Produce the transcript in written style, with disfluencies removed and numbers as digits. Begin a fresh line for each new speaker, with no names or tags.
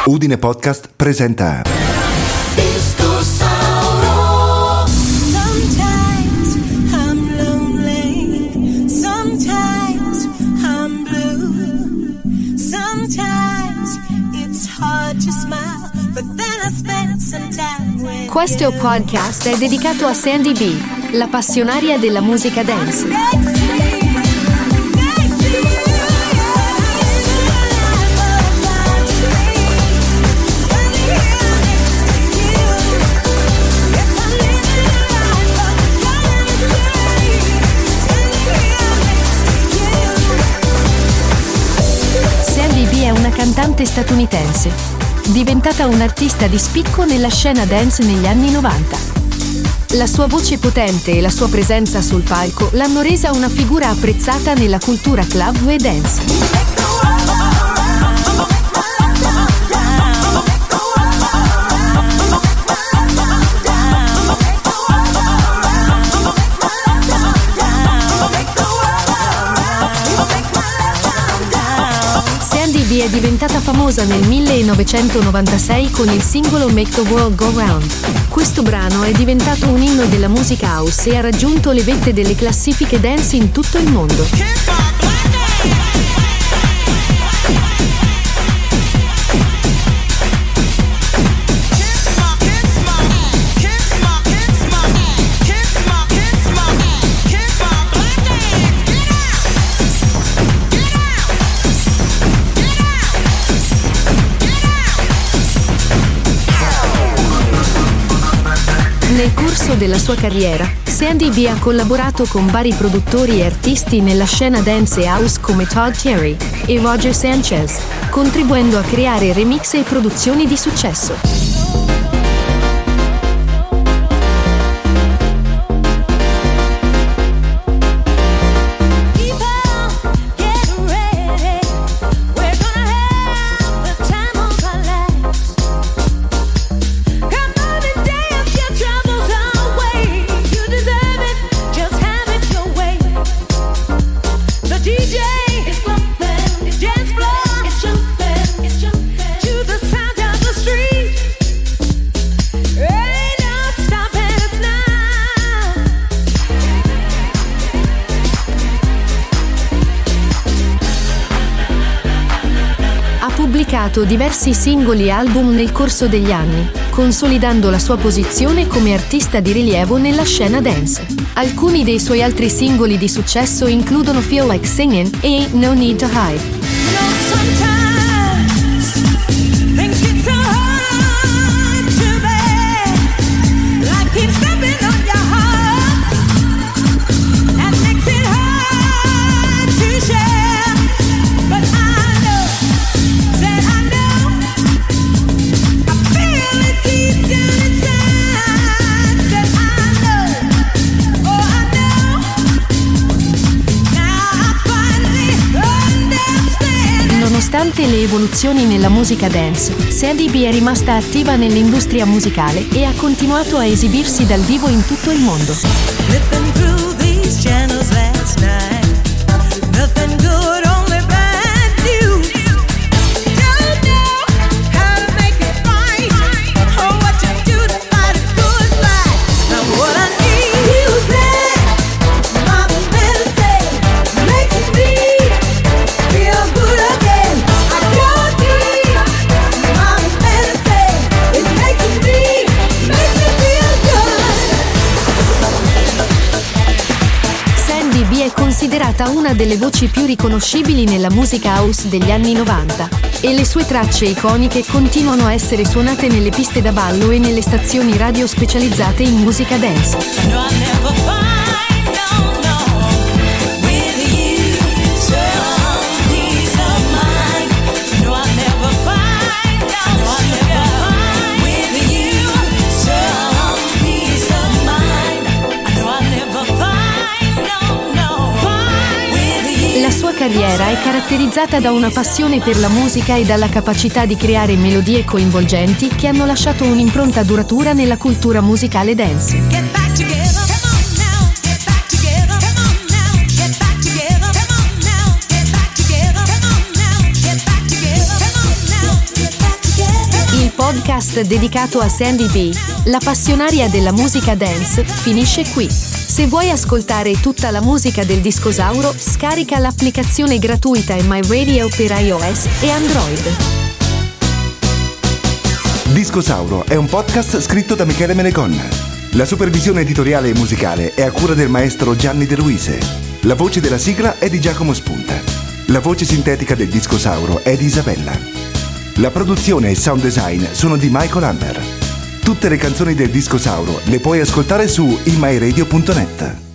Udine Podcast presenta
Sometimes I'm lonely, sometimes I'm blue, sometimes it's hard to smile, but then I spend some time with
Questo podcast è dedicato a Sandy B, la passionaria della musica dance. Sandy B è una cantante statunitense, diventata un'artista di spicco nella scena dance negli anni 90. La sua voce potente e la sua presenza sul palco l'hanno resa una figura apprezzata nella cultura club e dance. Sandy B è diventata famosa nel 1996 con il singolo Make the World Go Round. Questo brano è diventato un inno della musica house e ha raggiunto le vette delle classifiche dance in tutto il mondo. Nel corso della sua carriera, Sandy B ha collaborato con vari produttori e artisti nella scena dance e house come Todd Terry e Roger Sanchez, contribuendo a creare remix e produzioni di successo. Ha pubblicato diversi singoli e album nel corso degli anni, consolidando la sua posizione come artista di rilievo nella scena dance. Alcuni dei suoi altri singoli di successo includono Feel Like Singin' e Ain't No Need to Hide. Nonostante le evoluzioni nella musica dance, Sandy B è rimasta attiva nell'industria musicale e ha continuato a esibirsi dal vivo in tutto il mondo. È considerata una delle voci più riconoscibili nella musica house degli anni 90 e le sue tracce iconiche continuano a essere suonate nelle piste da ballo e nelle stazioni radio specializzate in musica dance. La sua carriera è caratterizzata da una passione per la musica e dalla capacità di creare melodie coinvolgenti che hanno lasciato un'impronta duratura nella cultura musicale dance. podcast dedicato a Sandy B, la passionaria della musica dance, finisce qui. Se vuoi ascoltare tutta la musica del Discosauro, scarica l'applicazione gratuita My Radio per iOS e Android.
Discosauro è un podcast scritto da Michele Menegonna. La supervisione editoriale e musicale è a cura del maestro Gianni De Luise. La voce della sigla è di Giacomo Spunta. La voce sintetica del Discosauro è di Isabella. La produzione e il sound design sono di Michael Hammer. Tutte le canzoni del Discosauro le puoi ascoltare su imyradio.net.